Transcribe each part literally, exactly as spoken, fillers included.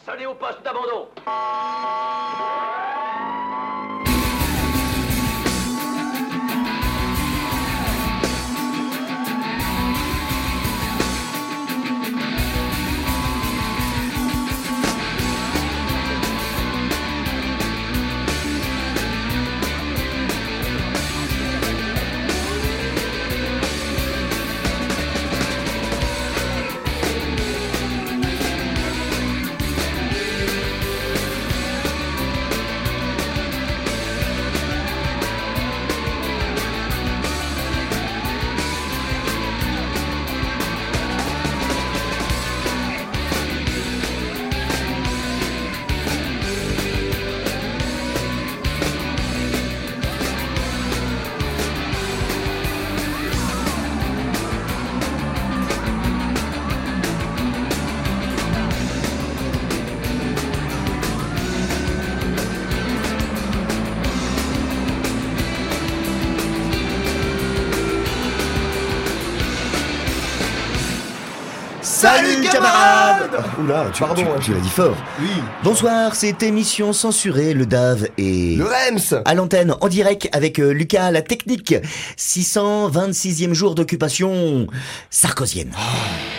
Salut au poste d'abandon. Salut camarades. Oula, tu, Pardon, tu, hein. tu l'as dit fort. Oui. Bonsoir, c'est émission censurée, le D A V et... Le Rems. À l'antenne, en direct avec euh, Lucas à la technique. six cent vingt-sixième jour d'occupation sarkozienne. Oh.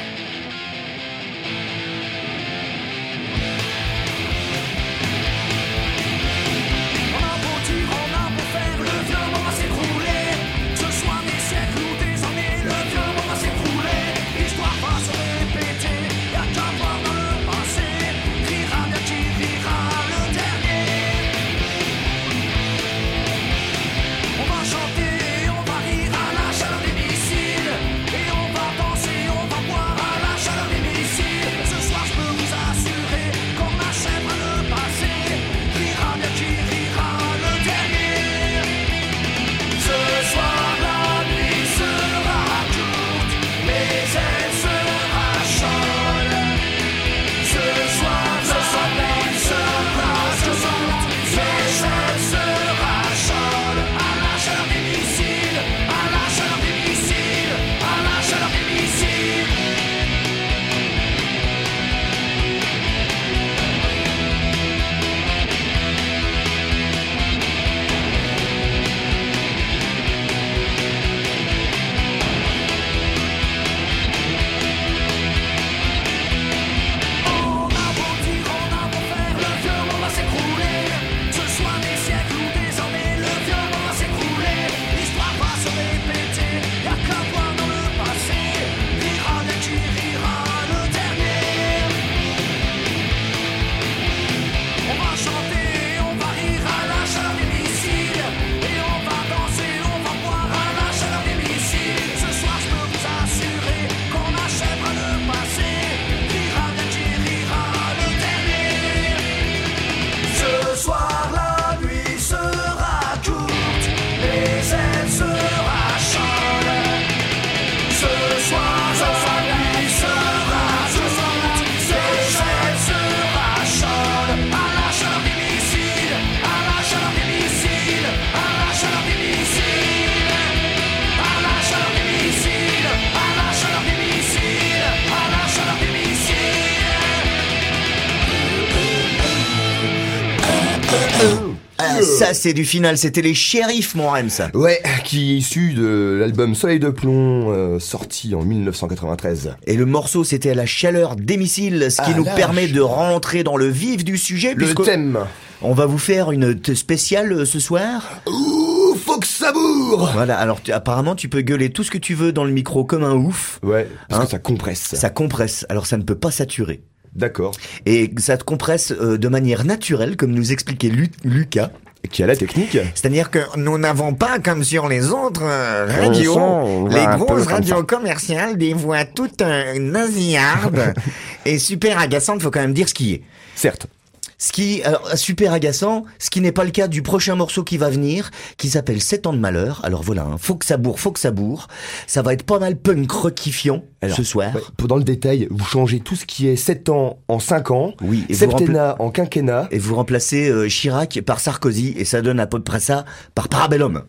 Ah, ça c'est du final, c'était les shérifs mon Rems. Ouais, qui est issu de l'album Soleil de plomb, euh, sorti en mille neuf cent quatre-vingt-treize. Et le morceau c'était à la chaleur des missiles, ce qui Ah, nous la permet ch- de rentrer dans le vif du sujet. Le puisque thème. on va vous faire une t- spéciale euh, ce soir. Ouh, faut que ça bourre. Voilà, alors tu- apparemment tu peux gueuler tout ce que tu veux dans le micro comme un ouf. Ouais, parce Hein que ça compresse. Ça compresse, alors ça ne peut pas saturer. D'accord. Et ça te compresse euh, de manière naturelle, comme nous expliquait Lu- Lucas. Qui a la technique. C'est-à-dire que nous n'avons pas, comme sur les autres euh, On radios, sent, on va les un peu grosses comme radios ça. commerciales, des voix toutes euh, nasillardes et super agaçantes, faut quand même dire ce qui est. Certes. Ce qui, alors, super agaçant, ce qui n'est pas le cas du prochain morceau qui va venir, qui s'appelle sept ans de malheur. Alors voilà, hein, faut que ça bourre, faut que ça bourre. Ça va être pas mal punk rockifiant Alors, ce soir. Ouais, pour dans le détail, vous changez tout ce qui est sept ans en cinq ans, Oui, et vous, septennat en quinquennat. et vous remplacez euh, Chirac par Sarkozy, et ça donne à peu près ça par Parabellum.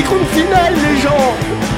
décompte final, les gens.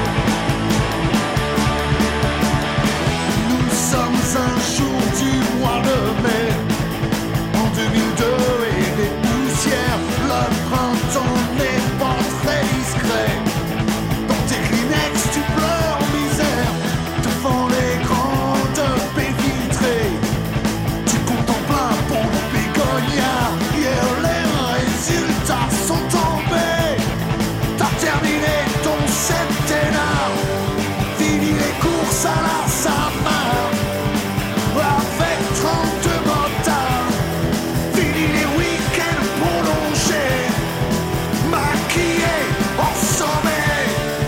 Nous sommes un jour du mois de mai en deux mille deux et des poussières. Le printemps n'est pas très discret. Dans tes Kleenex tu pleures misère devant les grandes baies vitrées. Tu contemples un pont de bégonia. Hier les résultats sont tombés. T'as terminé ton septennat. Fini les courses à la Samar avec trente motards. Fini les week-ends prolongés, maquillés en sommeil.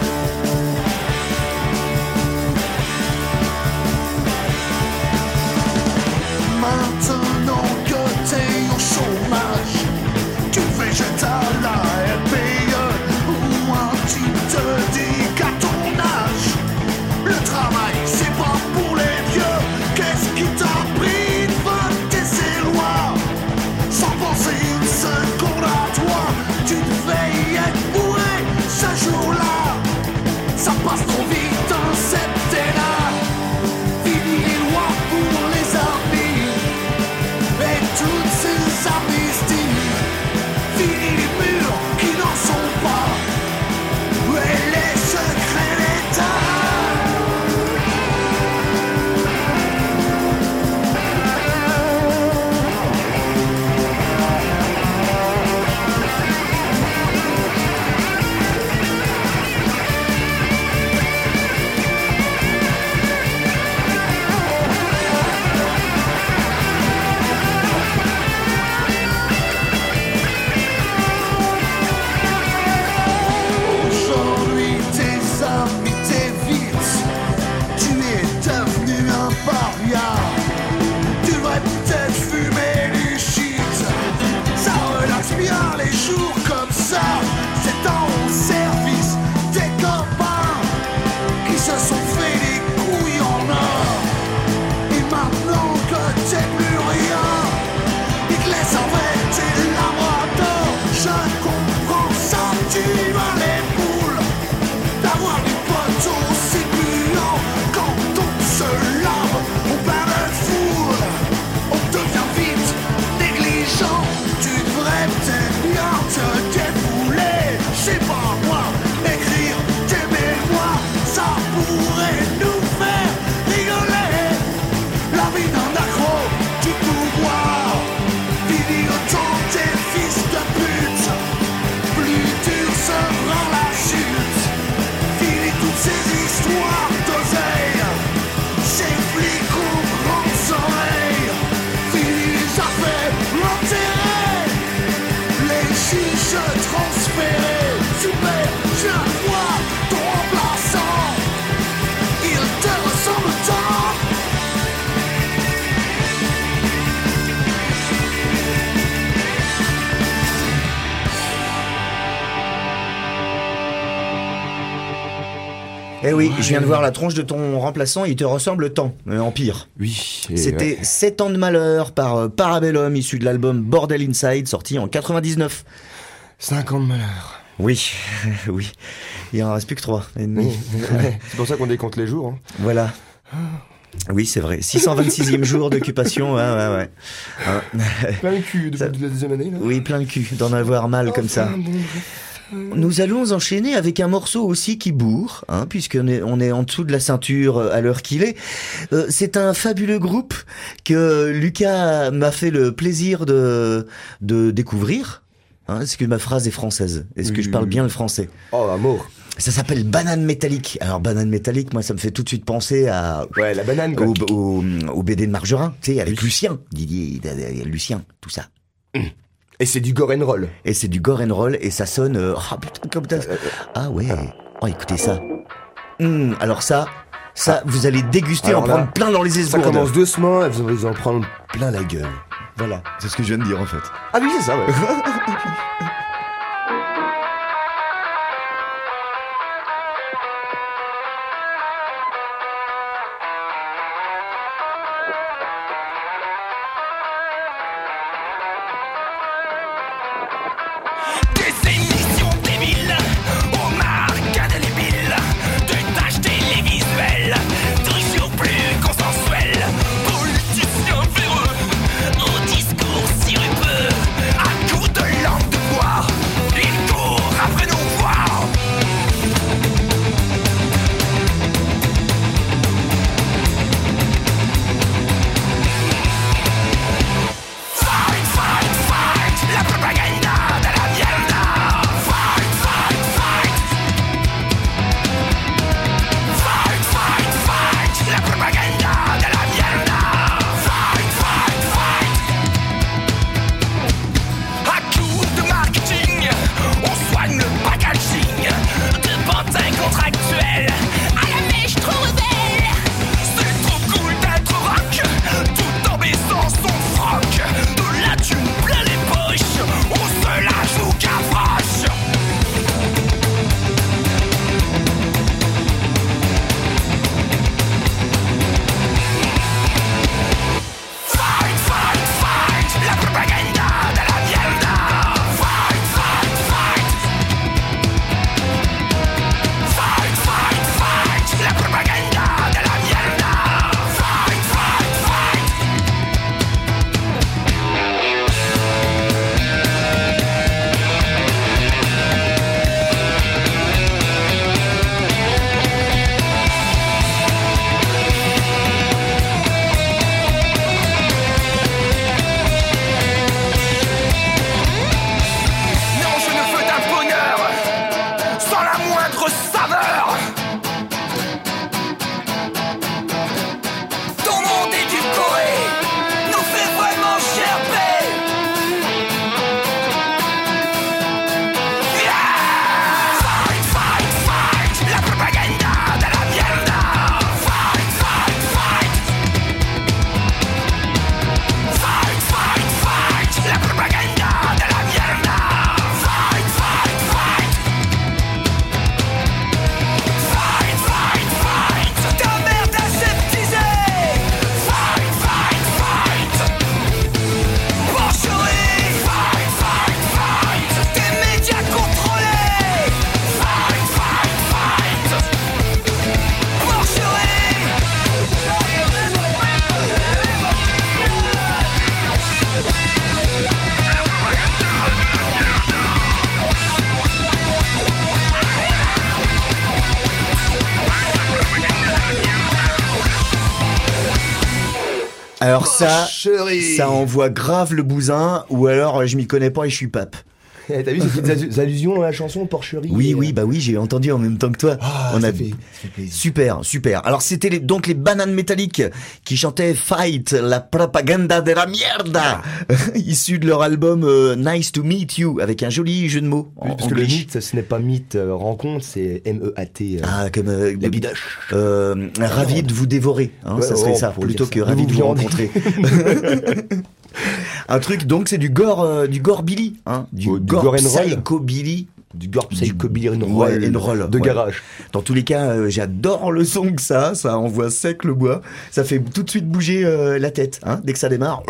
Maintenant que t'es au chômage, tu végètes à la R P E. Au moins tu te dis qu'à ton âge, le travail c'est pas pour les vieux. Qu'est-ce qui t'a pris de voter ces lois sans penser une seconde à toi? Tu devais y être bourré ce jour-là. Ça passe trop vite un septennat. Fini les lois pour les amis et toutes ces amnisties. Fini les murs qui n'en sont pas et les secrets d'État. Aujourd'hui tes amis t'évitent. Tu es devenu un paria. Tu devrais peut-être fumer du shit. Ça relaxe bien les jours comme ça. C'est en service des copains qui se sont fait des couilles en or. Et maintenant que t'es plus rien, ils te laissent avec tes labradors. Je comprends ça, tu vas les poules d'avoir des potes aussi puants. Quand on se lave, on perd le foule. On devient vite négligent. Tu devrais peut-être bien te défouler. C'est pas moi, écrire tes mémoires, ça pourrait nous faire rigoler. La vie d'un accro du pouvoir. Fini le temps des fils de pute. Plus dur sera la chute. Fini toutes ces histoires d'oseille. Ces flics aux grandes oreilles. Fini les affaires enterrées. Les juges transférés. Super, je viens de voir ton remplaçant. Il te ressemble tant. Eh oui, je viens de voir la tronche de ton remplaçant, il te ressemble tant, mais en pire. Oui. et, C'était ouais. sept ans de malheur par euh, Parabellum, issu de l'album Bordel Inside, sorti en quatre-vingt-dix-neuf. cinq ans de malheur. Oui, oui. Il en reste plus que trois. Et demi. Oui. C'est pour ça qu'on décompte les jours. Hein. Voilà. Oui, c'est vrai. six cent vingt-sixième jour d'occupation, ouais, ouais, ouais. Hein. Plein le cul depuis Ça- la deuxième année, là. Oui, plein le cul d'en avoir mal comme ça. Enfin, bon, bref. Nous allons enchaîner avec un morceau aussi qui bourre, hein, puisqu'on est, on est en dessous de la ceinture euh, à l'heure qu'il est. Euh, c'est un fabuleux groupe que Lucas m'a fait le plaisir de, de découvrir. Hein, est-ce que ma phrase est française? Est-ce Oui, que je oui, parle oui. bien le français? Oh, amour. Ça s'appelle Banane Métallique. Alors Banane Métallique, moi ça me fait tout de suite penser à Ouais, la banane, quoi. au, au, au B D de Margerin, tu sais, avec Oui. Lucien, Didier, Lucien, tout ça. Et c'est du gore and roll. Et c'est du gore and roll et ça sonne euh, ah putain comme ça. Ah ouais. Oh écoutez ça. Hum, alors ça, ça vous allez déguster, Alors en là, prendre plein dans les Ça esgourdes. commence doucement, elles vont en prendre plein la gueule. Voilà, c'est ce que je viens de dire en fait. Ah oui, c'est ça, ouais. Des émissions débiles au mal. Alors ça, Porcherie. ça envoie grave le bousin, ou alors je m'y connais pas et je suis pape. Eh, T'as vu ces petites allusions dans la chanson, porcherie? Oui, oui, bah oui, j'ai entendu en même temps que toi. Ah, On ça a fait- ça fait plaisir. super, super. Alors c'était les- donc les Bananes Métalliques qui chantaient Fight, la propaganda de la mierda, issu de leur album euh, Nice to Meet You, avec un joli jeu de mots. Oui, en parce que le anglais. mythe, ce n'est pas mythe, euh, rencontre, c'est M E A T. euh, Ah, comme euh, la bidoche. euh, ravi de vous dévorer, hein, Ouais, ça serait oh, ça, pour plutôt dire que ça. ravi de Vous vous viandez. rencontrer. Un truc, donc c'est du gore, euh, du gore Billy, hein, du, Oh, du gore, gore and roll. psychobilly. Du gore Du- psychobilly and ouais, roll, and roll, de ouais. garage. Dans tous les cas, euh, j'adore le son que ça, ça envoie sec le bois, ça fait tout de suite bouger euh, la tête, hein, dès que ça démarre.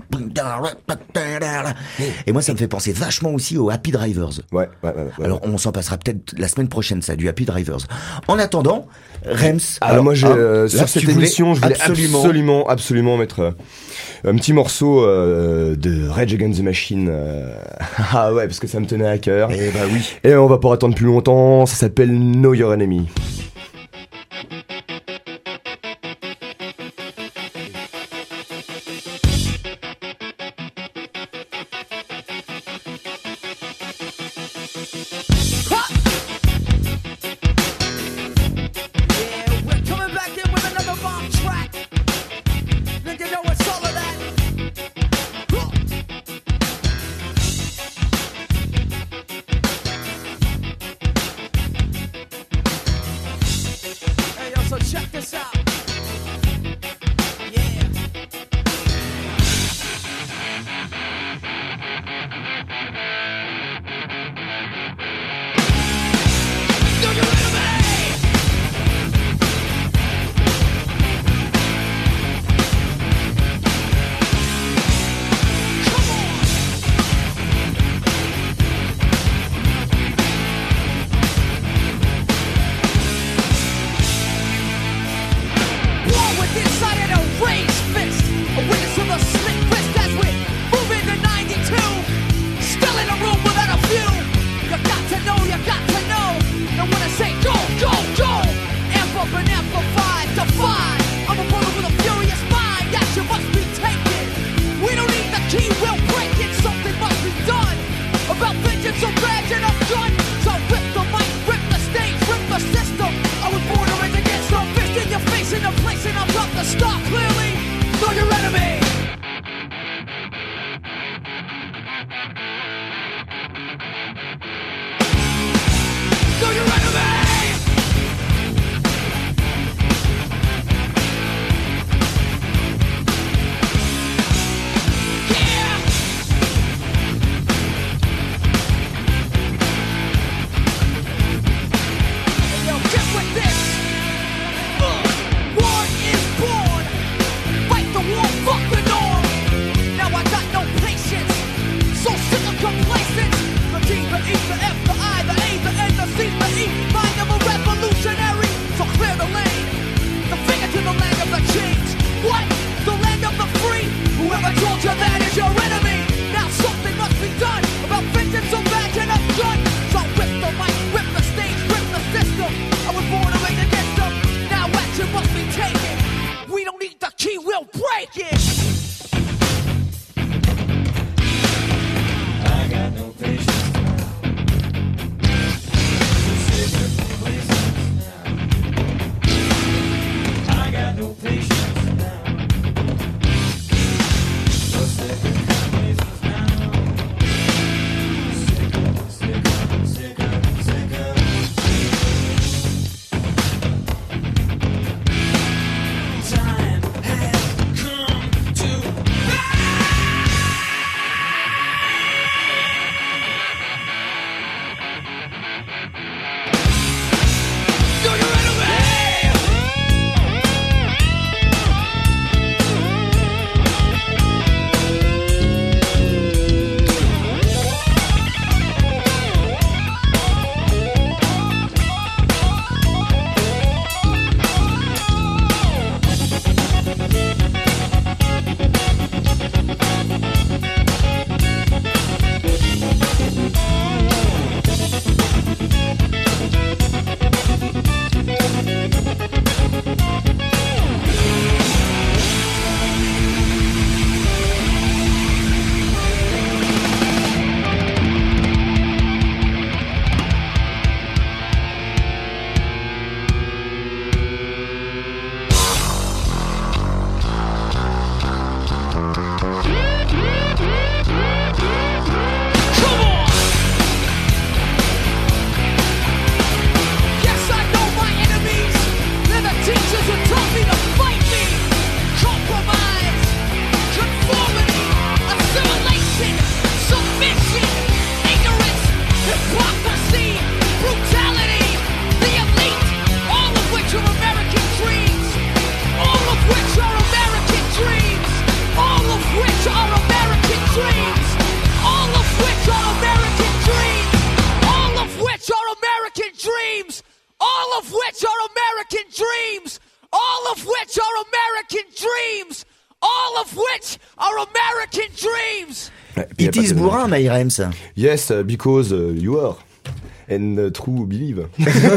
Et moi, ça me fait penser vachement aussi aux Happy Drivers. Ouais, ouais, ouais. ouais. Alors, on s'en passera peut-être la semaine prochaine, ça, du Happy Drivers. En attendant, Rems. Alors, moi, j'ai, hein, euh, là, sur tu cette voulais émission, je voulais absolument, absolument, absolument, mettre euh, un petit morceau euh, de Rage Against the Machine. euh, ah ouais, parce que ça me tenait à cœur. Eh bah oui. Et on va pas attendre plus longtemps, ça s'appelle Know Your Enemy. Yeah, we're coming back in with another bomb track. Then you know it's all of that. Huh. are American dreams. All of which are American dreams. All of which are American dreams. Ouais, puis y a It pas is de- bourrin, my Rems. Yes, uh, because uh, you are. And uh, true believe.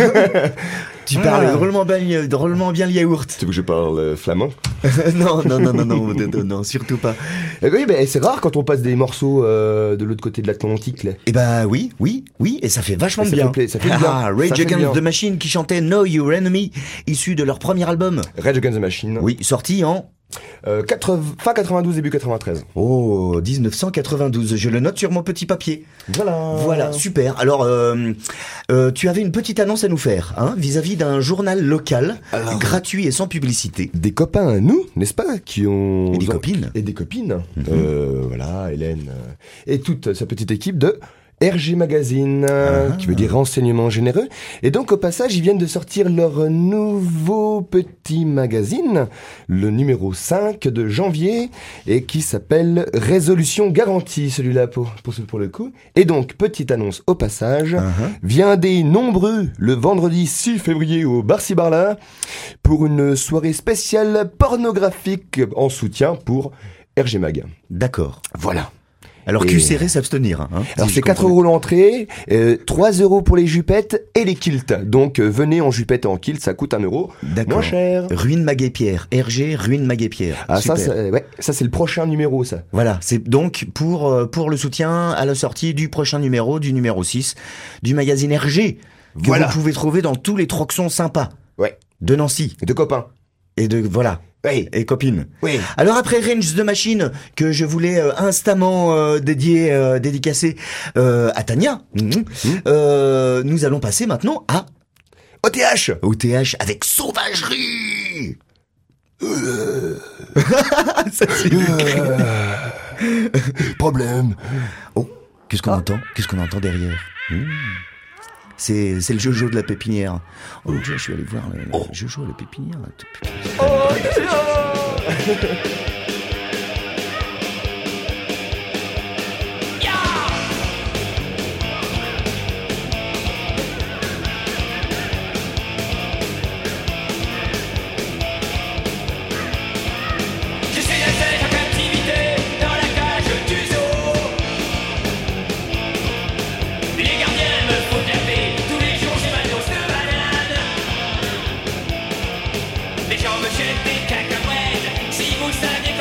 Tu Ah. parles drôlement bien, drôlement bien le yaourt. Tu veux que je parle euh, flamand? non, non, non, non, non, non, non, non, surtout pas. Eh oui, ben c'est rare quand on passe des morceaux euh, de l'autre côté de l'Atlantique, là. Eh ben oui, oui, oui, et ça fait vachement Et ça bien. fait pla- ça fait bien. Ah, Rage Ça fait Against bien. the Machine qui chantait Know Your Enemy, issu de leur premier album. Rage Against the Machine. Oui, sorti en Euh, quatre-vingts fin quatre-vingt-douze, début quatre-vingt-treize. oh dix-neuf cent quatre-vingt-douze. Je le note sur mon petit papier. Voilà. Voilà, super. Alors, euh, euh, tu avais une petite annonce à nous faire, hein, vis-à-vis d'un journal local, Alors- gratuit et sans publicité. Des copains à nous, n'est-ce pas, qui ont... Et des copines. Et des copines. euh, voilà, Hélène euh, et toute sa petite équipe de R G Magazine, euh, Ah. qui veut dire renseignement généreux. Et donc, au passage, ils viennent de sortir leur nouveau petit magazine, le numéro cinq de janvier, et qui s'appelle Résolution Garantie, celui-là, pour, pour, ce- pour le coup. Et donc, petite annonce au passage, Uh-huh. viendez nombreux le vendredi six février au Bar Cibarla pour une soirée spéciale pornographique en soutien pour R G Mag. D'accord. Voilà. Alors, Et- Q serré s'abstenir. Hein, Alors si c'est je quatre comprends euros l'entrée, euh, trois euros pour les jupettes et les kilts. Donc euh, venez en jupette et en kilt, ça coûte un euro. bien. D'accord. Moins cher. Ruine Maguet-Pierre. R G, Ruine Maguet-Pierre. Ah ça, Super. ça, ouais, ça c'est le prochain numéro ça. Voilà, c'est donc pour euh, pour le soutien à la sortie du prochain numéro, du numéro six, du magazine R G, que Voilà. vous pouvez trouver dans tous les troxons sympas Ouais. de Nancy. Et deux copains. Et de, voilà. Oui. Et copines. Oui. Alors après Range the Machine, que je voulais euh, instamment euh, dédier, euh, dédicacer euh, à Tania, mhm, euh, nous allons passer maintenant à O T H. O T H avec Sauvagerie. Ça, c'est le- Problème. Oh, qu'est-ce qu'on entend Qu'est-ce qu'on entend derrière Hmm. C'est c'est le Jojo de la pépinière. Oh, je suis allé voir le, le Jojo à la pépinière. Je suis la seule en captivité dans la cage du zoo. Les gardiens me font taper tous les jours, j'ai ma dose de banane. Les gens me jettent des cacahuètes, si vous saviez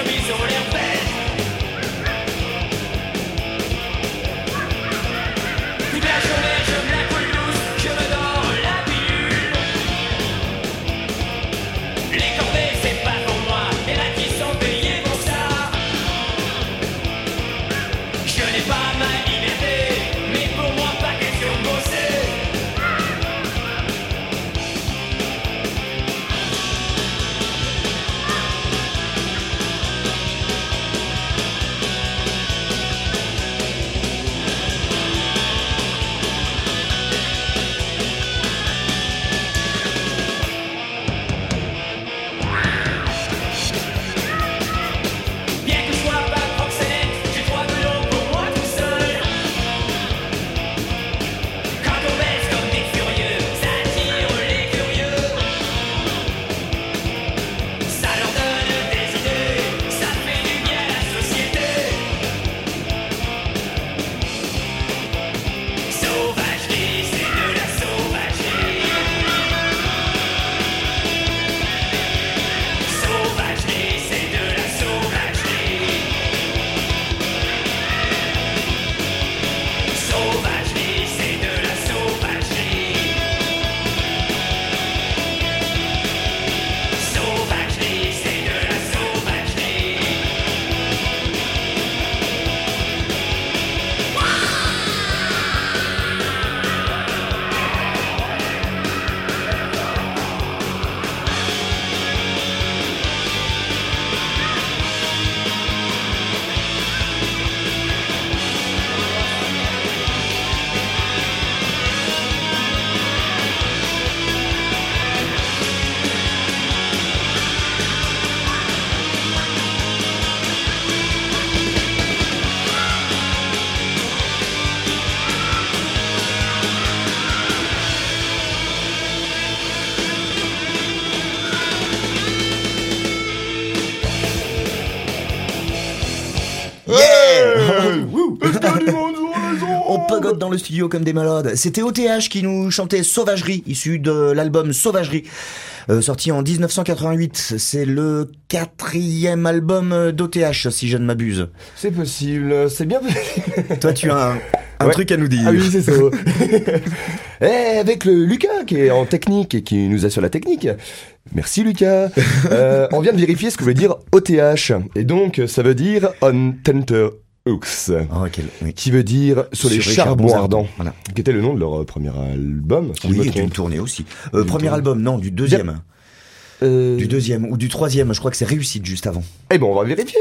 gigotent dans le studio comme des malades. C'était O T H qui nous chantait Sauvagerie, issu de l'album Sauvagerie. Euh, sorti en dix-neuf cent quatre-vingt-huit, c'est le quatrième album d'O T H, si je ne m'abuse. C'est possible, c'est bien possible. Toi, tu as un, un Ouais. truc à nous dire. Ah oui, c'est ça. Et avec le Lucas qui est en technique et qui nous assure la technique. Merci Lucas. Euh, on vient de vérifier ce que veut dire O T H. Et donc, ça veut dire On Tenter Hooks. Oh, quel- oui. Qui veut dire sur les Sur les charbons charbons ardents. Voilà. Qui était le nom de leur euh, premier album. Si je me Oui, et trompe. d'une tournée aussi. Euh, D'une premier tournée. album, non, du deuxième. Euh, Du deuxième ou du troisième, je crois que c'est Réussite juste avant. Eh ben, on va vérifier.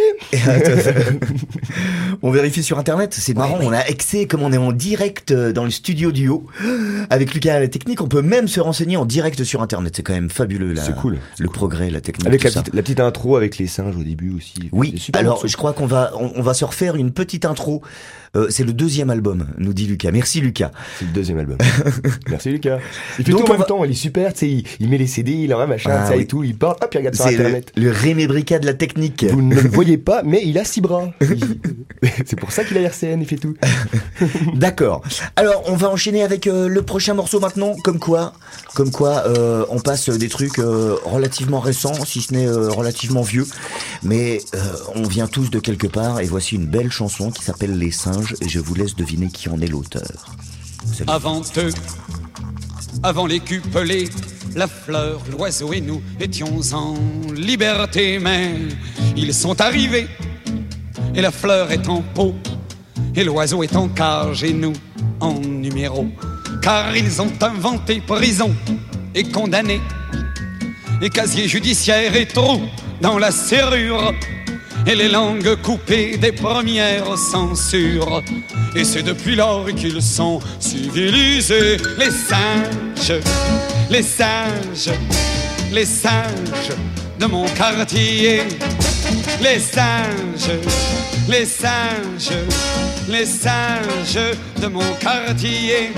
On vérifie sur internet, c'est marrant, on a accès comme on est en direct euh, dans le studio du haut avec Lucas à la technique, on peut même se renseigner en direct sur internet, c'est quand même fabuleux là. C'est cool, c'est Le cool. progrès, la technique. Avec tout la ça. petite, la petite intro avec les singes au début aussi. Oui, C'est super alors morceau. je crois qu'on va on, on va se refaire une petite intro. Euh, c'est le deuxième album, nous dit Lucas. Merci Lucas. C'est le deuxième album. Merci Lucas. Il fait Donc, tout en on même va- temps, il est super, tu sais, il, il met les C D, il en a machin, Ah, ça oui. et tout, il parle, hop, il regarde sur C'est le, internet. le Rémé Brica de la technique. Vous ne le voyez pas, mais il a six bras. Il- C'est pour ça qu'il a R C N, il fait tout. D'accord. Alors, on va enchaîner avec euh, le prochain morceau maintenant. Comme quoi, comme quoi, euh, on passe des trucs euh, relativement récents, si ce n'est euh, relativement vieux, mais euh, on vient tous de quelque part. Et voici une belle chanson qui s'appelle Les Singes. Et je vous laisse deviner qui en est l'auteur. C'est Avant eux, avant les cupelés, la fleur, l'oiseau et nous étions en liberté, mais ils sont arrivés, et la fleur est en pot, et l'oiseau est en cage, et nous en numéro, car ils ont inventé prison et condamné, et casier judiciaire et trou dans la serrure, et les langues coupées des premières censures. Et c'est depuis lors qu'ils sont civilisés. Les singes, les singes, les singes de mon quartier. Les singes, les singes, les singes de mon quartier.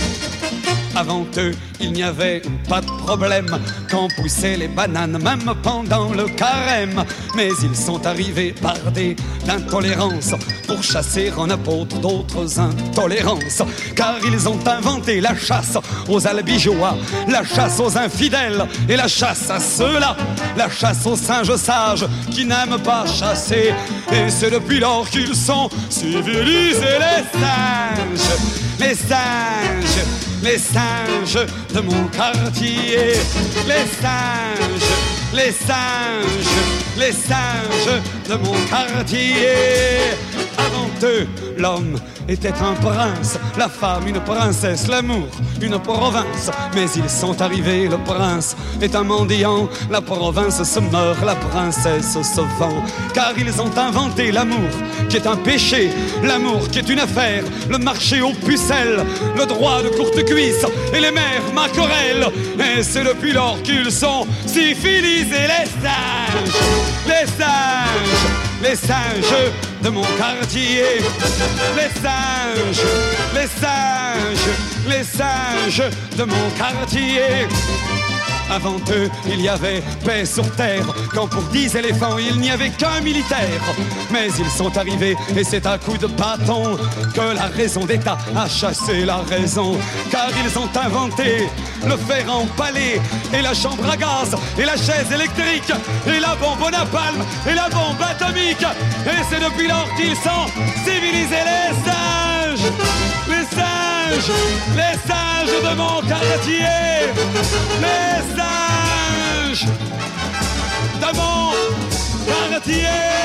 Avant eux, il n'y avait pas de problème quand poussaient les bananes, même pendant le carême. Mais ils sont arrivés bardés d'intolérance pour chasser en apôtre d'autres intolérances. Car ils ont inventé la chasse aux albigeois, la chasse aux infidèles et la chasse à ceux-là, la chasse aux singes sages qui n'aiment pas chasser. Et c'est depuis lors qu'ils sont civilisés. Les singes, les singes, les singes de mon quartier. Les singes, les singes, les singes de mon quartier. Avant eux, l'homme était un prince, la femme une princesse, l'amour une province. Mais ils sont arrivés, le prince est un mendiant, la province se meurt, la princesse se vend. Car ils ont inventé l'amour qui est un péché, l'amour qui est une affaire, le marché aux pucelles, le droit de courte cuisse et les mères maquerelles. Et c'est depuis lors qu'ils sont civilisés. Les singes, les singes, les singes de mon quartier. Les singes, les singes, les singes de mon quartier. Avant eux, il y avait paix sur terre, quand pour dix éléphants, il n'y avait qu'un militaire. Mais ils sont arrivés, et c'est à coups de bâton que la raison d'État a chassé la raison. Car ils ont inventé le fer empalé, et la chambre à gaz, et la chaise électrique, et la bombe au napalm, et la bombe atomique. Et c'est depuis lors qu'ils sont civilisés. Les singes, les singes, les singes de mon quartier. Les singes de mon quartier.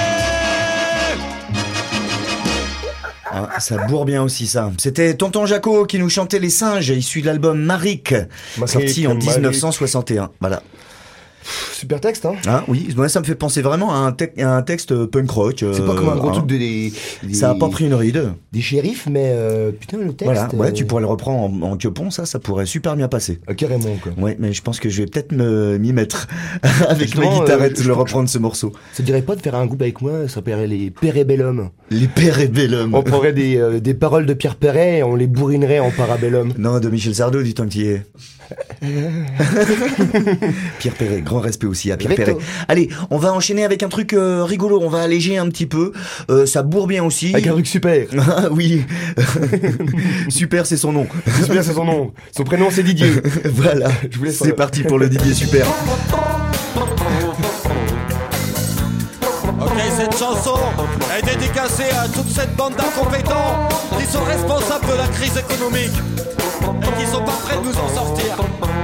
Ah, ça bourre bien aussi ça. C'était Tonton Jaco qui nous chantait Les Singes, issu de l'album Maric, sorti en Maric. dix-neuf cent soixante et un. Voilà. Super texte, hein. Hein, oui, moi ça me fait penser vraiment à un, te- à un texte punk rock. C'est pas euh, comme un gros hein. truc de des, des- Ça a pas pris une ride. des shérifs, mais euh, putain, le texte. Voilà, ouais, euh, tu pourrais le reprendre en, en quepon, ça, ça pourrait super bien passer. ah, carrément, quoi. Ouais, mais je pense que je vais peut-être me m'y mettre avec ma Justement, guitarette, euh, le reprendre ce morceau. Ça te dirait pas de faire un groupe avec moi, ça s'appellerait les Pérébellum. Les Pérébellum. On prendrait des, euh, des paroles de Pierre Perret et on les bourrinerait en Parabellum. Non, de Michel Sardou, du temps qu'il y est. Pierre Perret, grand respect aussi à Pierre Perret. Allez, on va enchaîner avec un truc euh, rigolo, on va alléger un petit peu. Euh, ça bourre bien aussi. Avec un truc super. Ah oui. Super, c'est son nom. Super, c'est son nom. Son prénom, c'est Didier. Voilà, Je vous laisse. c'est parti pour le Didier Super. Ok, cette chanson est dédicacée à toute cette bande d'incompétents qui sont responsables de la crise économique et qui sont pas prêts de nous en sortir.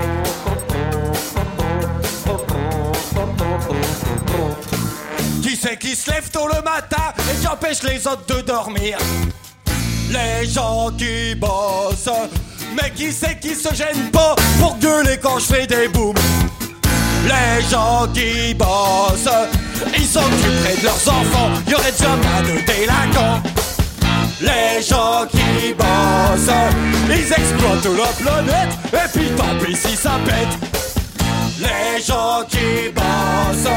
Qui c'est qui se lève tôt le matin et qui empêche les autres de dormir? Les gens qui bossent. Mais qui c'est qui se gêne pas pour gueuler quand je fais des booms? Les gens qui bossent, ils s'occuperaient de leurs enfants, y aurait déjà pas de délinquants. Les gens qui bossent, ils exploitent la planète, et puis tant pis si ça pète. Les gens qui bossent,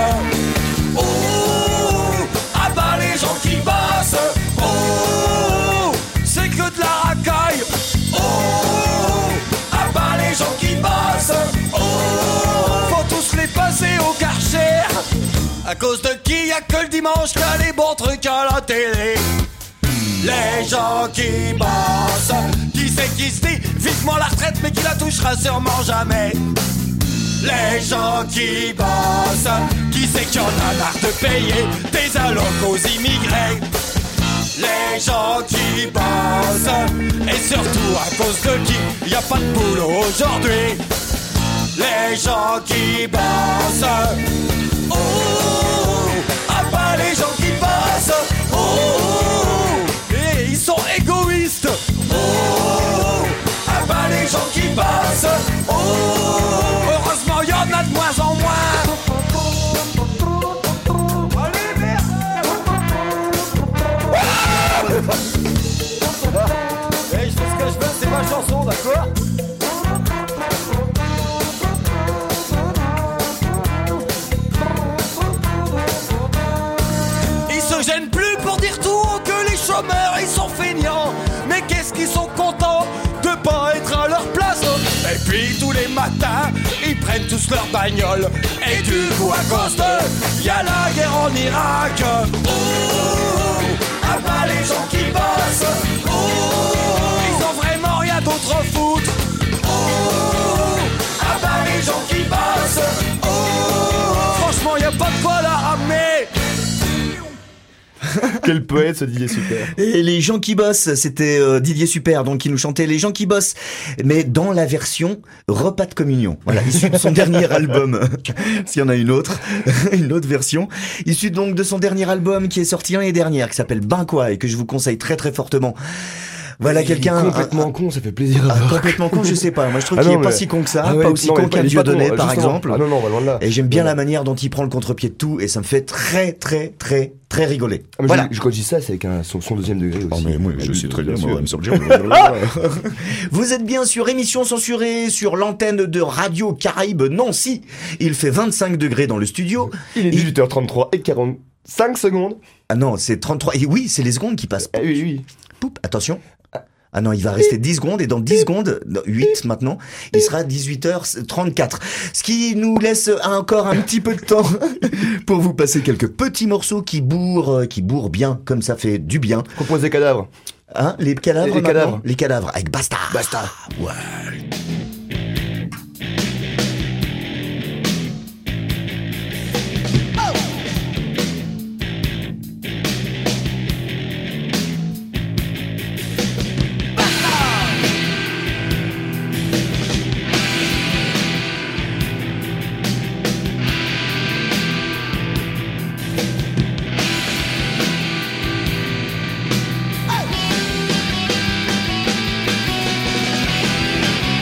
oh, ah bah les gens qui bossent, oh, c'est que de la racaille, oh, ah bah les gens qui bossent, oh, faut tous les passer au Karcher. À cause de qui y a que le dimanche qu'il y a les bons trucs à la télé. Les gens qui bossent, qui c'est qui se dit vivement la retraite mais qui la touchera sûrement jamais. Les gens qui bossent, qui c'est qui en a marre de payer des allocs aux immigrés. Les gens qui bossent, et surtout à cause de qui y a pas de boulot aujourd'hui. Les gens qui bossent, oh, ah bah les gens qui bossent, oh, et ils sont égoïstes, oh, ah bah les gens qui bossent, oh, heureusement y en a de moins en moins. Allez merde. Hey, je fais ce que je veux, c'est ma chanson, d'accord? Gêne plus pour dire tout haut que les chômeurs ils sont feignants. Mais qu'est-ce qu'ils sont contents de pas être à leur place. Et puis tous les matins ils prennent tous leur bagnole. Et du coup à cause de y'a la guerre en Irak. Oh, ah bah les gens qui bossent, oh, ils ont vraiment rien d'autre à foutre. Oh, ah bah les gens qui bossent, oh, franchement y'a pas de quoi la ramener. Quel poète ce Didier Super. Et les gens qui bossent, c'était euh, Didier Super, donc qui nous chantait Les gens qui bossent, mais dans la version repas de communion. Voilà, issue de son dernier album. S'il y en a une autre, une autre version, issue donc de son dernier album qui est sorti l'année dernière, qui s'appelle Ben quoi, et que je vous conseille très très fortement. Voilà quelqu'un complètement un, con, ça fait plaisir. Ah, complètement con, je sais pas. Moi, je trouve ah qu'il non, est mais... pas si con que ça, ah ouais, pas aussi non, con qu'un Dieudonné, par justement. exemple. Ah non, non, on va loin de là. Et j'aime bien ouais. la manière dont il prend le contre-pied de tout, et ça me fait très, très, très, très rigoler. Ah, mais voilà. Je, je, quand je dis ça, c'est avec un, son, son deuxième degré aussi. Oh, mais moi, je sais très bien, moi, Vous êtes bien sur Émission Censurée, sur l'antenne de Radio Caraïbe Nancy. Il fait vingt-cinq degrés dans le studio. Il est dix-huit heures trente-trois et quarante-cinq secondes. Ah non, c'est trente-trois. Et oui, c'est les secondes qui passent. Ah, oui, oui. Poup, attention. Ah non, il va rester dix secondes et dans dix secondes, huit maintenant, il sera dix-huit heures trente-quatre. Ce qui nous laisse encore un petit peu de temps pour vous passer quelques petits morceaux qui bourrent, qui bourrent bien, comme ça fait du bien. Propose des cadavres. Hein, les cadavres Les, les cadavres. Les cadavres, avec Basta. Basta. Ouais. Hey!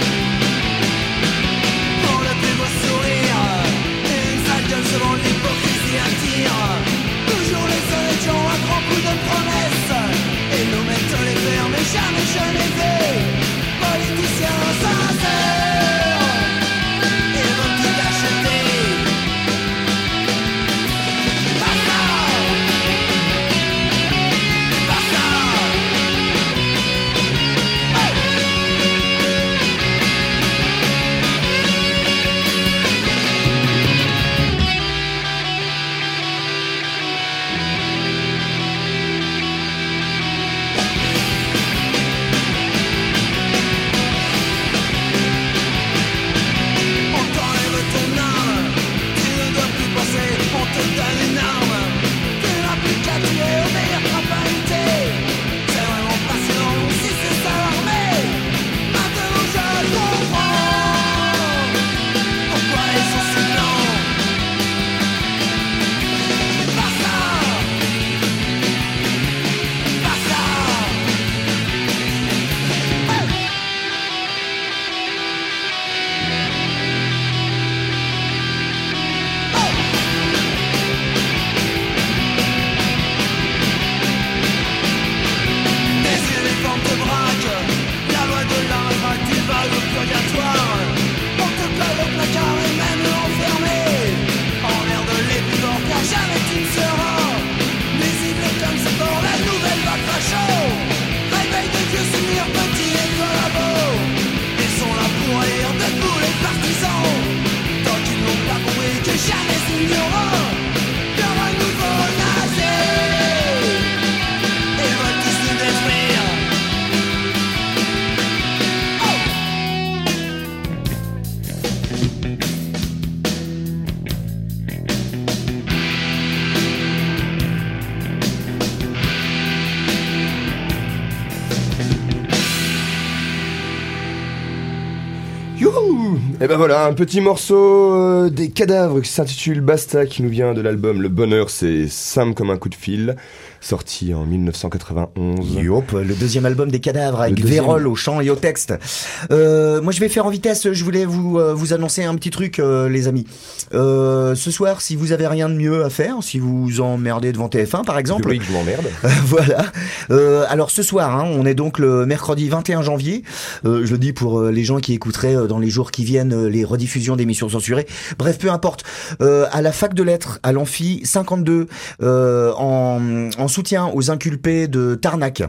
Et ben voilà, un petit morceau euh, des Cadavres qui s'intitule Basta, qui nous vient de l'album Le Bonheur, c'est simple comme un coup de fil, sorti en dix-neuf cent quatre-vingt-onze. Yop, le deuxième album des Cadavres avec deuxième. Vérol au chant et au texte. Euh, moi je vais faire en vitesse, je voulais vous euh, vous annoncer un petit truc euh, les amis. Euh, ce soir, si vous avez rien de mieux à faire, si vous vous emmerdez devant T F un par exemple. Oui, je m'emmerde. Voilà. Euh, alors ce soir, hein, on est donc le mercredi vingt et un janvier. Euh, je le dis pour euh, les gens qui écouteraient euh, dans les jours qui viennent euh, les rediffusions d'émissions censurées. Bref, peu importe. Euh, à la fac de lettres, à l'amphi cinquante-deux, euh, en, en soutien aux inculpés de Tarnac.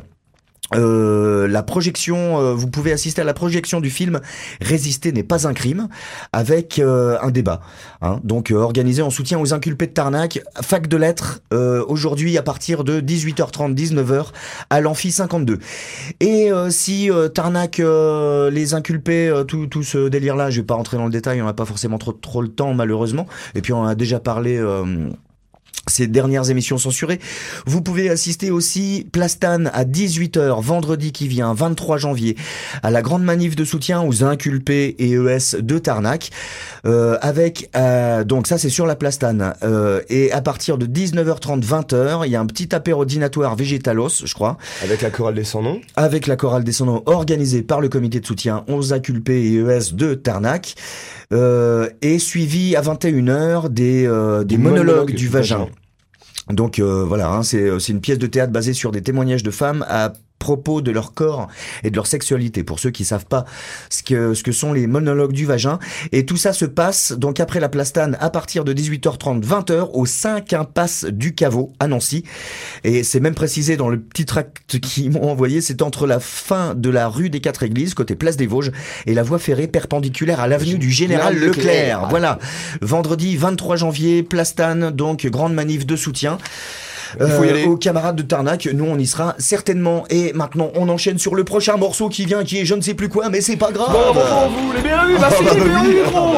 Euh, la projection, euh, vous pouvez assister à la projection du film Résister n'est pas un crime, avec euh, un débat, hein, donc euh, organisé en soutien aux inculpés de Tarnac, fac de lettres, euh, aujourd'hui à partir de dix-huit heures trente, dix-neuf heures à l'amphi cinquante-deux. Et euh, si euh, Tarnac, euh, les inculpés, euh, tout, tout ce délire-là, je vais pas rentrer dans le détail, on n'a pas forcément trop, trop le temps malheureusement, et puis on a déjà parlé... Euh, ces dernières émissions censurées. Vous pouvez assister aussi Plastane à dix-huit heures vendredi qui vient, vingt-trois janvier, à la grande manif de soutien aux inculpés et E S de Tarnac, euh, avec euh, donc ça c'est sur la Plastane, euh, et à partir de dix-neuf heures trente, vingt heures, il y a un petit apéro dînatoire végétalos, je crois, avec la chorale des Sans-Noms, avec la chorale des Sans-Noms organisée par le comité de soutien aux inculpés et E S de Tarnac. Euh, et suivi à vingt et une heures des, euh, des monologues, monologues du vagin. vagin. Donc euh, voilà, hein, c'est, c'est une pièce de théâtre basée sur des témoignages de femmes à propos de leur corps et de leur sexualité, pour ceux qui savent pas ce que ce que sont les monologues du vagin. Et tout ça se passe donc après la Plastane à partir de dix-huit heures trente, vingt heures au cinq impasse du Caveau à Nancy. Et c'est même précisé dans le petit tract qu'ils m'ont envoyé, c'est entre la fin de la rue des Quatre Églises, côté place des Vosges, et la voie ferrée perpendiculaire à l'avenue du Général Leclerc. Leclerc. Voilà. Vendredi vingt-trois janvier, Plastane, donc grande manif de soutien. Il faut y aller. Euh, aux camarades de Tarnac, nous on y sera certainement. Et maintenant on enchaîne sur le prochain morceau qui vient, qui est je ne sais plus quoi, mais c'est pas grave. Bon, bon, bon, vous l'avez bien eu, ma fille, bien eu, gros.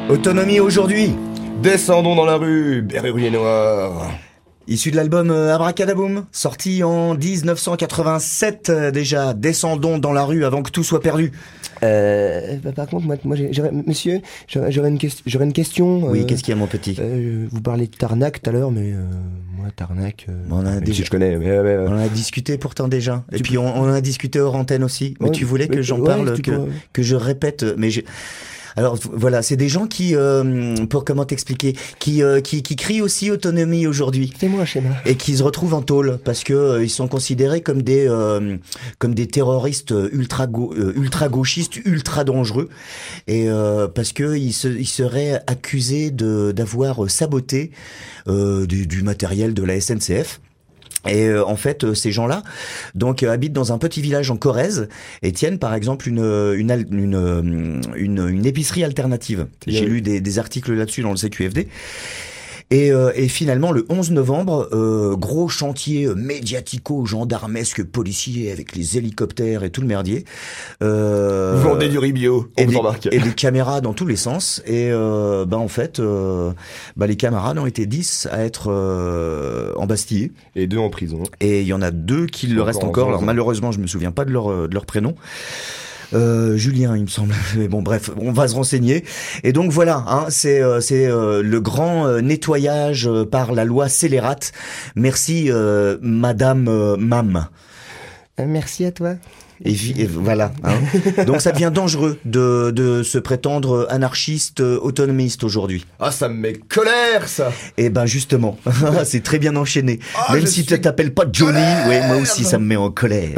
Autonomie aujourd'hui. Descendons dans la rue, Berrurier Noir. Issu de l'album euh, Abracadaboum, sorti en dix-neuf cent quatre-vingt-sept euh, déjà. Descendons dans la rue avant que tout soit perdu. Euh, bah, par contre, moi, moi j'ai- j'aurais, monsieur, j'aurais j'aurais une, question- j'aurais une question. Oui, euh, qu'est-ce qu'il y a, mon petit? euh, Vous parlez de Tarnac tout à l'heure, mais euh, moi, Tarnac, euh, On en a même déjà- si je connais, mais, mais, On en a discuté pourtant déjà. Et Tu puis on, on en a discuté hors antenne aussi. Mais Ouais, tu voulais que mais- j'en ouais, parle, tu que, pourrais. que je répète. Mais j'ai... Alors v- voilà, c'est des gens qui, euh, pour comment t'expliquer, qui, euh, qui, qui crient aussi autonomie aujourd'hui. c'est moi, schéma. Et qui se retrouvent en tôle parce que euh, ils sont considérés comme des euh, comme des terroristes ultra go- euh, ultra gauchistes, ultra dangereux, et euh, parce que ils, se, ils seraient accusés de d'avoir saboté euh, du, du matériel de la S N C F. Et euh, en fait, euh, ces gens-là, donc euh, habitent dans un petit village en Corrèze et tiennent, par exemple, une une al- une euh, une, une épicerie alternative. J'ai lu des, des articles là-dessus dans le C Q F D. Et, euh, et finalement, le onze novembre, euh, gros chantier médiatico-gendarmesque policier avec les hélicoptères et tout le merdier. Euh, Vous vendez du riz bio, on et vous des, embarque. et des caméras dans tous les sens. Et euh, bah en fait, euh, bah les camarades ont été dix à être euh, embastillés. Et deux en prison. Et il y en a deux qui le Encore restent en encore. prison. Alors malheureusement, je me souviens pas de leur euh, de leur prénom. Euh, Julien, il me semble. Mais bon, bref, on va se renseigner. Et donc voilà, hein, c'est euh, c'est euh, le grand euh, nettoyage euh, par la loi scélérate. Merci, euh, Madame euh, Mam. Euh, merci à toi. Et, vi- et voilà. Hein. Donc ça devient dangereux de de se prétendre anarchiste, euh, autonomiste aujourd'hui. Ah, ça me met colère, ça. Et ben justement, c'est très bien enchaîné. Ah, Même je si tu suis t'appelles pas Johnny, colère. ouais, moi aussi ça me met en colère.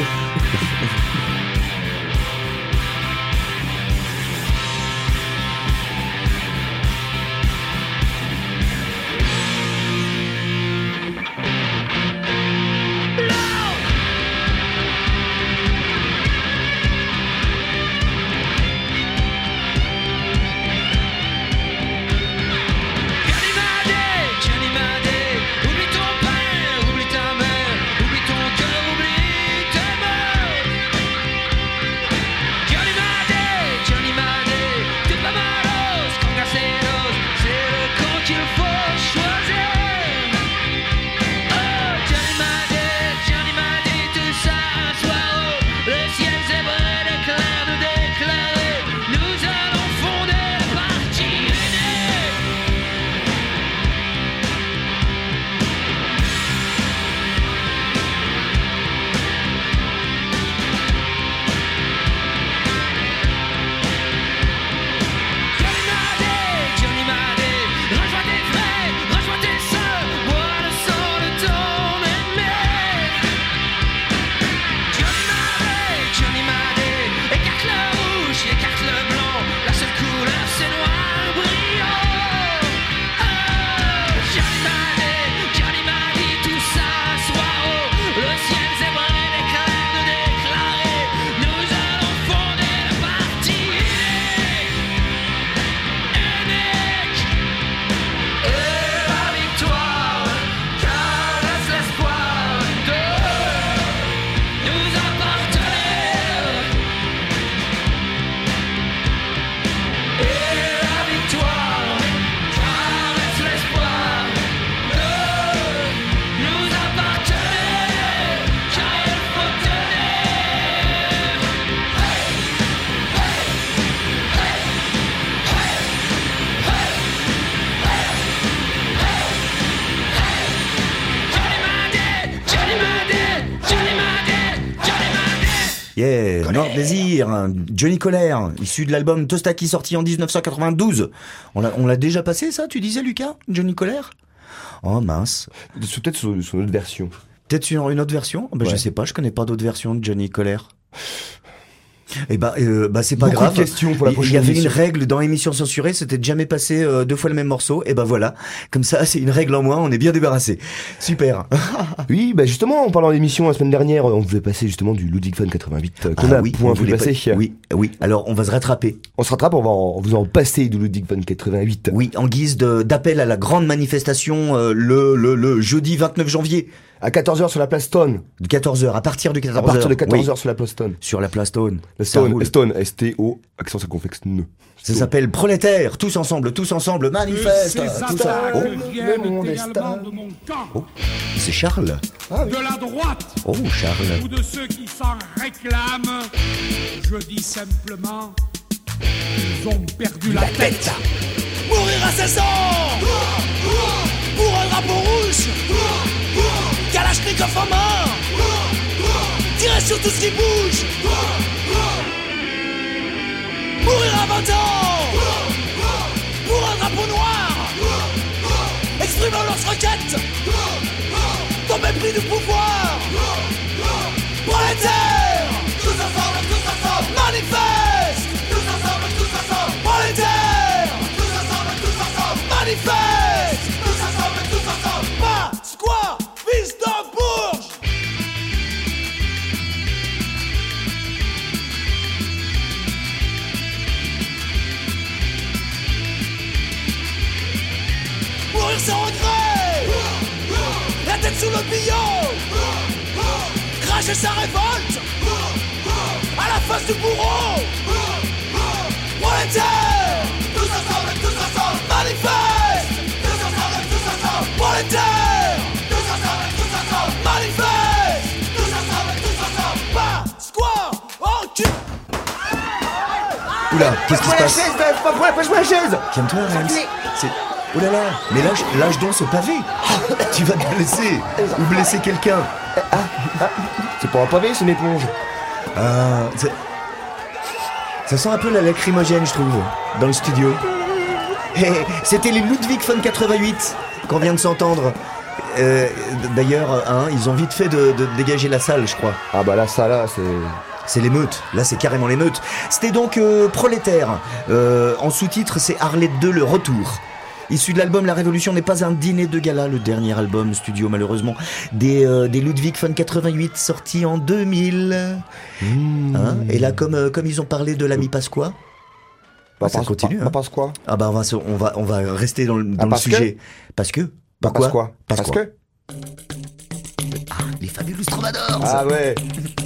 Johnny Madé, Johnny Madé, oublie ton père, oublie ta mère, oublie ton cœur, oublie tes mœurs. Johnny Madé, Johnny Madé, t'es pas malos, con caseros, c'est le camp qu'il faut choisir. Oh, Johnny Madé, Johnny Madé, tout ça un soir haut, le ciel zébré d'éclairs nous déclarer, nous allons fonder le parti aîné. Johnny Madé, Johnny Madé, rejoins tes frères, rejoins tes sœurs, bois le sang de ton ennemi. Johnny Madé, Johnny Madé, écarte le rouge, écarte le blanc, la seule couleur c'est noir brillant. Oh, Johnny Madé, Johnny Madé, tout ça un soir haut, le ciel zébré d'éclairs de déclarer, nous allons fonder le parti unique. Unique. Et la victoire caresse l'espoir de nous appartenir. Et la victoire caresse l'espoir de nous appartenir. Car il faut tenir. Johnny Madé, Johnny Madé, Johnny Madé, Johnny Madé. Yeah, Nord Désir, hein, Johnny Colère, issu de l'album Tostaki sorti en dix-neuf cent quatre-vingt-douze. On l'a, on l'a déjà passé ça, tu disais Lucas, Johnny Colère? Oh mince. C'est peut-être sur, sur notre version. Peut-être sur une autre version? Bah, Ouais. Je sais pas, je connais pas d'autres versions de Johnny Colère. Eh ben, euh, bah c'est pas Beaucoup grave. de questions pour la Il- prochaine Il y avait émission. une règle dans l'émission censurée, c'était de jamais passer euh, deux fois le même morceau. Et ben voilà, comme ça, c'est une règle en moins, on est bien débarrassé. Super. Oui, bah justement, en parlant d'émission la semaine dernière, on voulait passer justement du Ludwig von quatre-vingt-huit euh, qu'on Ah a oui, point on pu voulait passer. pas- Oui, oui. Alors on va se rattraper. On se rattrape, on va en, vous en passer du Ludwig von quatre-vingt-huit. Oui, en guise de- d'appel à la grande manifestation euh, le, le, le jeudi vingt-neuf janvier. À quatorze heures sur la place Stone. De quatorze heures, à partir de quatorze À heures. partir de quatorze heures Oui, sur la place Stone. sur la place Stone. Le Ça Stone, roule. Stone, S T O, accent circonflexe N. Ça s'appelle Prolétaires, tous ensemble, tous ensemble, manifeste, tout ça. Oh, le monde est stable. mon camp, oh, c'est Charles. de la droite Oh, Charles. ou de ceux qui s'en réclament. Je dis simplement, ils ont perdu la, tête. Mourir à seize ans pour un drapeau rouge, Kalachnikov en main, tirer sur tout ce qui bouge. Mourir à vingt ans pour un drapeau noir, exprimant leurs requêtes dans mépris du pouvoir. Prolétaires, tous ensemble, tous ensemble, manifeste, tous ensemble, tous ensemble, prolétaires, tous ensemble, tous ensemble, manifeste, tous ensemble, tous ensemble, pas squat, fils de bourge. Mourir sans regret, la tête sous le billot, cracher sa révolte à la face du bourreau. Prolétaires, tous ensemble, tous ensemble, manifeste, tous ensemble, tous ensemble, prolétaires, tous ensemble, tous ensemble, manifeste, tous ensemble, tous ensemble, pas squat, en cul. Oula, qu'est-ce qui se passe? Passe-moi la chaise. Calme-toi, Rems. C'est... Oh là là, mais lâche, lâche donc ce pavé. Tu vas te blesser, ou blesser quelqu'un. C'est pas un pavé, c'est une éponge. Ah, c'est- ça sent un peu la lacrymogène, je trouve, dans le studio. Hey, c'était les Ludwig von quatre-vingt-huit qu'on vient de s'entendre. Euh, D'ailleurs, hein, ils ont vite fait de, de dégager la salle, je crois. Ah bah là, ça là, c'est... C'est l'émeute, là c'est carrément l'émeute. C'était donc euh, Prolétaire. Euh, en sous-titre, c'est Harley deux, le retour. Issu de l'album La Révolution n'est pas un dîner de gala, le dernier album studio malheureusement des, euh, des Ludwig von quatre-vingt-huit, sorti en deux mille. Mmh. Hein, et là, comme, euh, comme ils ont parlé de l'ami Pasqua, Bah, ça passe- continue, bah, hein. passe quoi? ah bah on va, se- on va, on va rester dans le, dans Ah, le parce que sujet. Parce que Bah, Pourquoi passe quoi? Parce Parce quoi que... Ah, les Fabulous Troubadours. Ah ouais.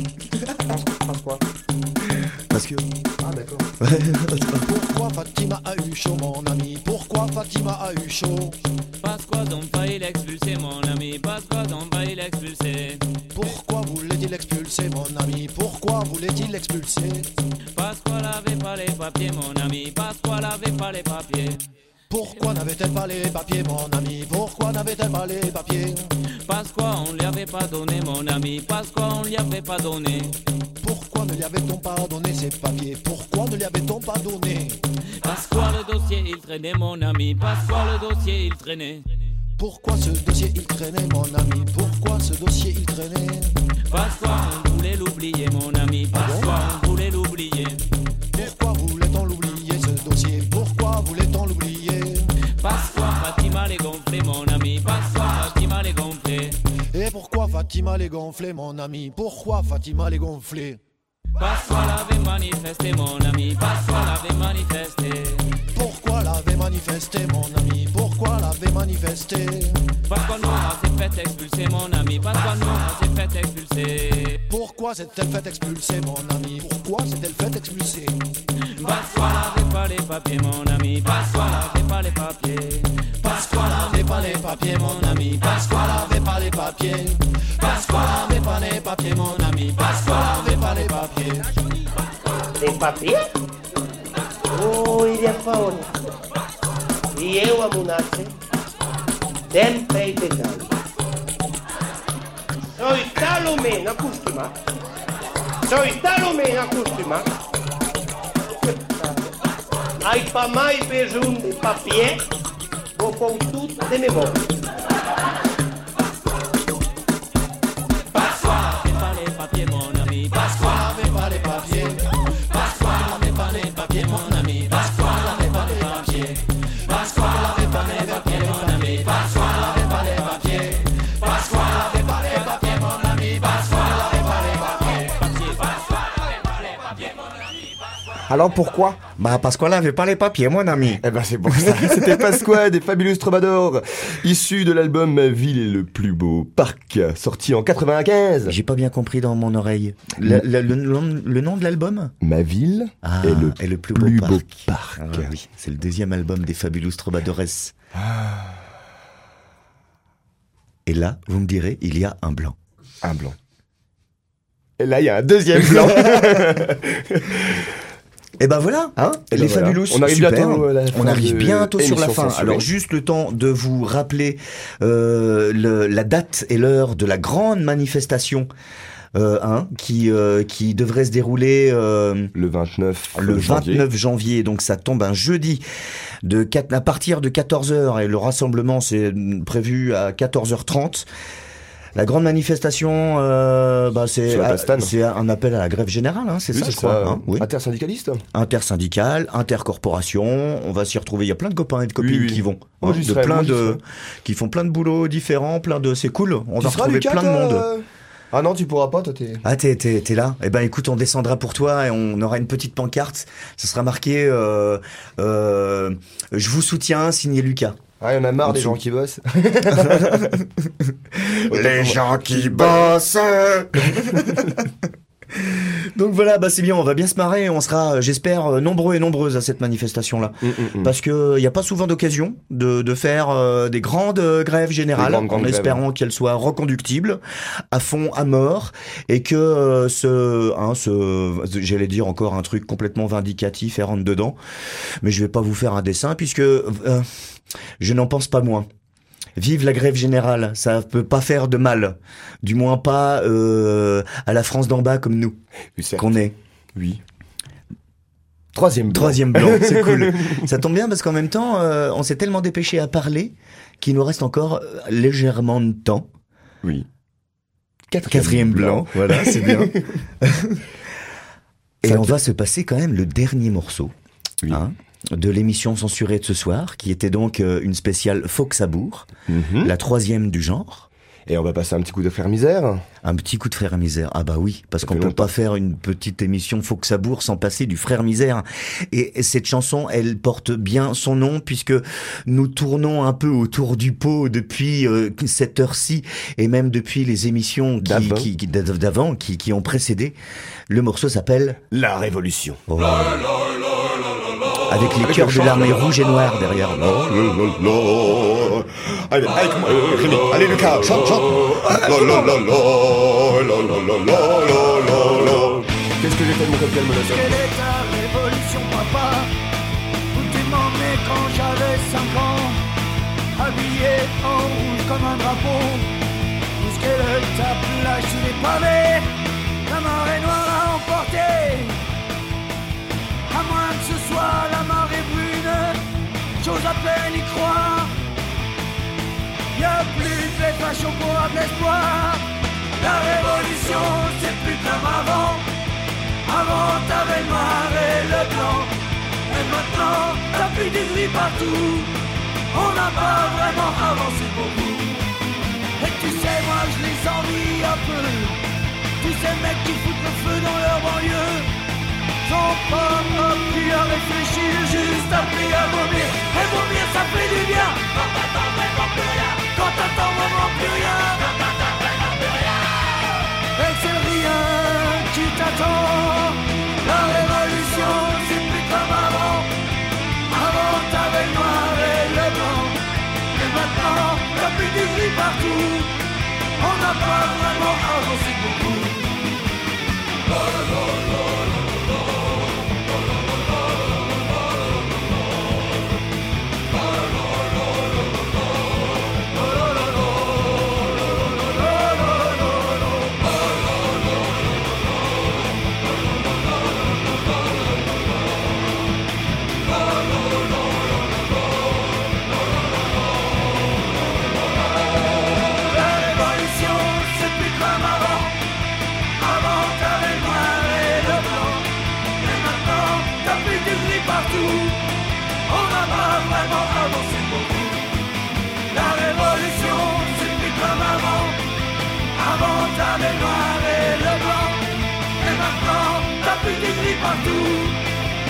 Passe quoi? Parce que... Ah d'accord. Pourquoi Fatima a eu chaud, mon ami? Pourquoi Fatima a eu chaud? Parce quoi donc failli l'expulser, mon ami? Parce quoi donc failli l'expulser? Pourquoi voulait-il expulser, mon ami? Pourquoi voulait-il expulser? Parce qu'on n'avait pas les papiers, mon ami. Parce qu'on n'avait pas les papiers. Pourquoi n'avait-elle pas les papiers, mon ami? Pourquoi n'avait-elle pas les papiers? Parce qu'on lui avait pas donné, mon ami. Parce qu'on lui avait pas donné. Pourquoi ne lui avait-on pas donné ces papiers? Pourquoi ne lui avait-on pas donné? Parce quoi le dossier il traînait, mon ami. Parce quoi le dossier il traînait. Pourquoi ce dossier il traînait, mon ami? Pourquoi ce dossier il traînait? Parce quoi on voulait l'oublier, mon ami. Parce quoi on voulait l'oublier. Pourquoi voulait-on l'oublier, ce dossier? Pourquoi voulait-on l'oublier? Parce quoi Fatima les gonflait, mon ami. Parce quoi Fatima les gonflait. Et pourquoi Fatima les gonflait, mon ami? Pourquoi Fatima les gonflait? Parce qu'on l'avait manifesté, mon ami. Parce qu'on l'avait manifesté. Pourquoi l'avait manifesté, mon ami? Pourquoi l'avait manifesté? Parce qu'on nous a s'est fait expulser, mon ami. Parce qu'on nous a s'est fait expulser. Pourquoi s'est-elle fait expulser, mon ami? Pourquoi s'est-elle fait expulser? Parce qu'on n'avait pas les papiers, mon ami. Parce qu'on n'avait pas les papiers. Parce qu'on n'avait pas les papiers, mon ami. Parce qu'on n'avait pas les papiers. Parce qu'on n'avait pas les papiers, mon ami. Parce qu'on n'avait pas les papiers. Tem papier? Oi, a fauna. E eu a munace. Tem peito e tal. Soy Salomé na costumar. Soy Salomé na costumar. Ai pa mais beijum de papier. Vou com tudo de me bom. Parce qu'on n'avait pas les papiers, mon ami. Parce qu'on n'avait pas les papiers. Parce qu'on n'avait pas les papiers, mon ami. Parce qu'on n'avait pas les papiers. Parce qu'on n'avait pas les papiers, mon ami. Parce qu'on n'avait pas les papiers. Parce qu'on n'avait pas les papiers, mon ami. Parce qu'on n'avait pas les papiers. Parce qu'on n'avait pas les papiers, mon ami. Alors pourquoi? Bah parce qu'on n'avait pas les papiers, mon ami. Eh ben c'est pour ça. C'était Pasqua des Fabulous Troubadours, issu de l'album Ma ville est le plus beau parc, sorti en quatre-vingt-quinze. J'ai pas bien compris dans mon oreille. Le, le, le, nom- le nom de l'album? Ma ville Ah, est le, et le plus, plus beau beau parc. parc. Ah, oui, c'est le deuxième album des Fabulous Troubadours. Et là, vous me direz, il y a un blanc. Un blanc. Et là, il y a un deuxième blanc. Et ben voilà, hein, Et les ben voilà. Fabulous, On arrive super. bientôt à la fin On arrive de bientôt sur la émission fin. censurée. Alors juste le temps de vous rappeler euh, le, la date et l'heure de la grande manifestation euh, hein, qui euh, qui devrait se dérouler euh, le vingt-neuf le janvier. vingt-neuf janvier. Donc ça tombe un jeudi de quatre, à partir de quatorze heures et le rassemblement c'est prévu à quatorze heures trente. La grande manifestation, euh, bah c'est Sur la place Stan. c'est un appel à la grève générale, hein, c'est Oui, ça, c'est je crois. ça. Hein, oui. Intersyndicaliste. Intersyndicale, intercorporation, on va s'y retrouver. Il y a plein de copains et de copines Oui, oui. qui vont, Moi, hein, j'y de serai, plein moi, j'y de, serai. qui font plein de boulots différents, plein de, c'est cool. On Tu va seras, retrouver Lucas, plein de toi, monde. euh Ah non, tu pourras pas, toi t'es... Ah t'es t'es t'es là. Eh ben écoute, on descendra pour toi et on aura une petite pancarte. Ça sera marqué euh, euh, je vous soutiens, signé Lucas. Ah, il y en a marre En des dessous. gens qui bossent. Les gens qui bossent. Donc voilà, bah c'est bien, on va bien se marrer, on sera, j'espère, nombreux et nombreuses à cette manifestation-là. Mm, mm, mm. Parce que il n'y a pas souvent d'occasion de, de faire euh, des grandes euh, grèves générales, Des grandes, grandes en grèves. espérant qu'elles soient reconductibles, à fond, à mort, et que euh, ce, hein, ce, j'allais dire encore un truc complètement vindicatif et rentre dedans, mais je vais pas vous faire un dessin puisque euh, je n'en pense pas moins. Vive la grève générale, ça peut pas faire de mal, du moins pas euh, à la France d'en bas comme nous, Oui, certes. qu'on est. Oui. Troisième blanc. Troisième blanc, c'est cool. Ça tombe bien parce qu'en même temps, euh, on s'est tellement dépêché à parler qu'il nous reste encore euh, légèrement de temps. Oui. Quatrième blanc, voilà, c'est bien. Et Ça on te- va se passer quand même le dernier morceau. Oui. Hein, de l'émission censurée de ce soir, qui était donc euh, une spéciale Folk-Sabour, Mhm. la troisième du genre. Et on va passer un petit coup de frère misère. Un petit coup de frère misère. Ah bah oui, parce Ça qu'on fait peut longtemps. pas faire une petite émission Folk-Sabour sans passer du frère misère. Et cette chanson, elle porte bien son nom puisque nous tournons un peu autour du pot depuis euh, cette heure-ci et même depuis les émissions qui, D'avant. qui, qui- d'avant, qui, qui ont précédé. Le morceau s'appelle La Révolution. Oh. Avec les chœurs de l'armée rouge et noire derrière. Oh. Allez, avec moi, Rémi. Allez, Lucas, chante, chante. La, la, la, la, la, la, la, la, la, la. Qu'est-ce que j'ai fait de mon cocktail, Molotov? Quelle est ta révolution, papa? Où tu m'emmenais quand j'avais cinq ans? Habillé en rouge comme un drapeau. Où qu'elle ta plage sous les pavés? La marée noire a emporté. À moins que ce soit la marée brune, j'ose à peine y croire. Y'a plus de fachos pour un espoir. La révolution, c'est plus comme avant. Avant t'avais le noir et le blanc. Et maintenant t'as plus du gris partout. On n'a pas vraiment avancé beaucoup. Et tu sais moi je les envie un peu. Tous ces mecs qui foutent le feu dans leur banlieue sont pas appris à réfléchir, juste appris à vomir. Et vomir ça fait du bien. Quand t'attends vraiment plus rien. Quand t'attends vraiment plus rien. Quand t'attends vraiment plus rien. Et c'est rien qui t'attend. La révolution c'est plus comme avant. Avant t'avais le noir et le blanc. Et maintenant t'as plus du gris partout. On n'a pas vraiment avancé beaucoup. La révolution, c'est plus comme avant. Avant, t'avais le noir et le blanc. Et maintenant, t'as plus du gris partout. On n'a pas vraiment avancé beaucoup. La révolution, c'est plus comme avant. Avant, t'avais le noir et le blanc. Et maintenant, t'as plus du gris partout.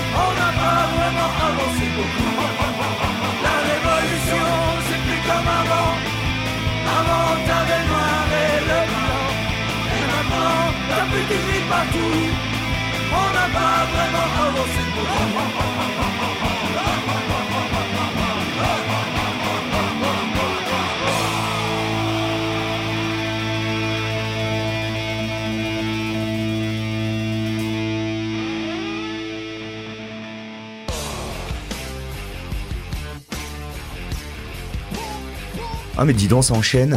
La révolution, c'est plus comme avant. Avant, t'avais le noir et le blanc. Et maintenant, t'as plus de gris partout. On n'a pas vraiment avancé beaucoup. Ah mais dis donc, ça enchaîne.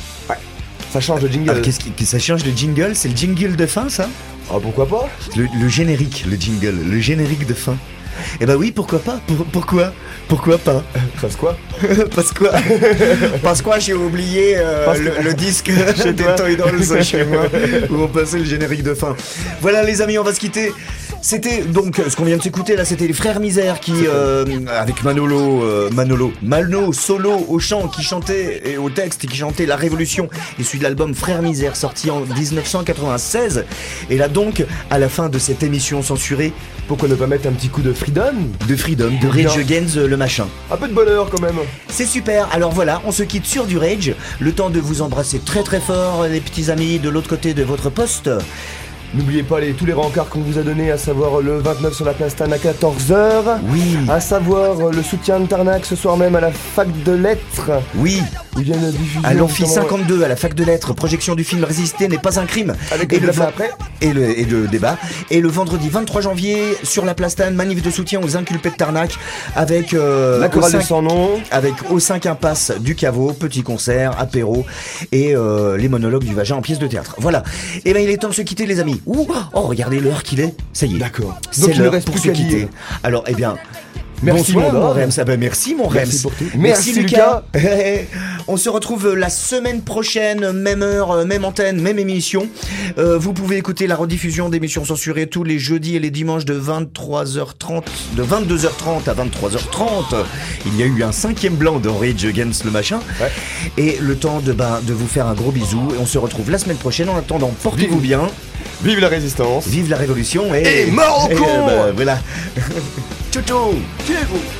Ça change de jingle. Ah, qu'est-ce qui, ça change de jingle? C'est le jingle de fin, ça? Ah, pourquoi pas? le, le générique, le jingle, le générique de fin. Eh bah oui, pourquoi pas? Pour, pourquoi? Pourquoi pas? Parce quoi? Parce quoi? Parce quoi j'ai oublié euh, Parce le, que- le disque chez des Toy Dolls chez moi où on passait le générique de fin. Voilà les amis, on va se quitter. C'était donc ce qu'on vient de s'écouter là, c'était les Frères Misère qui euh, avec Manolo, euh, Manolo, Mano solo au chant qui chantait et au texte qui chantait La Révolution, issu de l'album Frères Misère sorti en dix-neuf cent quatre-vingt-seize. Et là donc à la fin de cette émission censurée, Pourquoi ne pas mettre un petit coup de freedom? de Freedom, de Rage Against le machin. Un peu de bonheur quand même. C'est super, alors voilà, on se quitte sur du Rage, le temps de vous embrasser très très fort les petits amis de l'autre côté de votre poste. N'oubliez pas les, tous les rencarts qu'on vous a donnés, à savoir le vingt-neuf sur la place Tann à quatorze heures. Oui, À savoir le soutien de Tarnac ce soir même à la fac de lettres. oui, Où il y a une diffusion. à l'amphi comment- cinquante-deux, à la fac de lettres, projection du film Résister n'est pas un crime. Avec et le le blabla vend- après. Et le, et le débat. Et le vendredi vingt-trois janvier, sur la place Tann, manif de soutien aux inculpés de Tarnac, avec euh, La au chorale de cinq- son nom. avec au cinq impasse du caveau, petit concert, apéro et euh, les monologues du vagin en pièce de théâtre. Voilà. Et ben il est temps de se quitter les amis. Ouh, oh regardez l'heure qu'il est. Ça y est. D'accord. Donc C'est il ne l'heure reste pour plus se qu'à quitter. dire. Alors eh bien. Merci, Bonsoir mon mon Rems. Rems. Ah ben, merci mon Merci Rems. pour tout. Merci, Merci, Lucas. On se retrouve la semaine prochaine, même heure, même antenne, même émission. Euh, vous pouvez écouter la rediffusion d'émissions censurées tous les jeudis et les dimanches de vingt-trois heures trente, de vingt-deux heures trente à vingt-trois heures trente. Il y a eu un cinquième blanc dans Rage Against le machin. Ouais. Et le temps de, ben, de vous faire un gros bisou. Et on se retrouve la semaine prochaine. En attendant, portez-vous bien. Vive la résistance. Vive la révolution. Et, Et mort au et, con. euh, ben, voilà. Ciao ciao. Tirez-vous.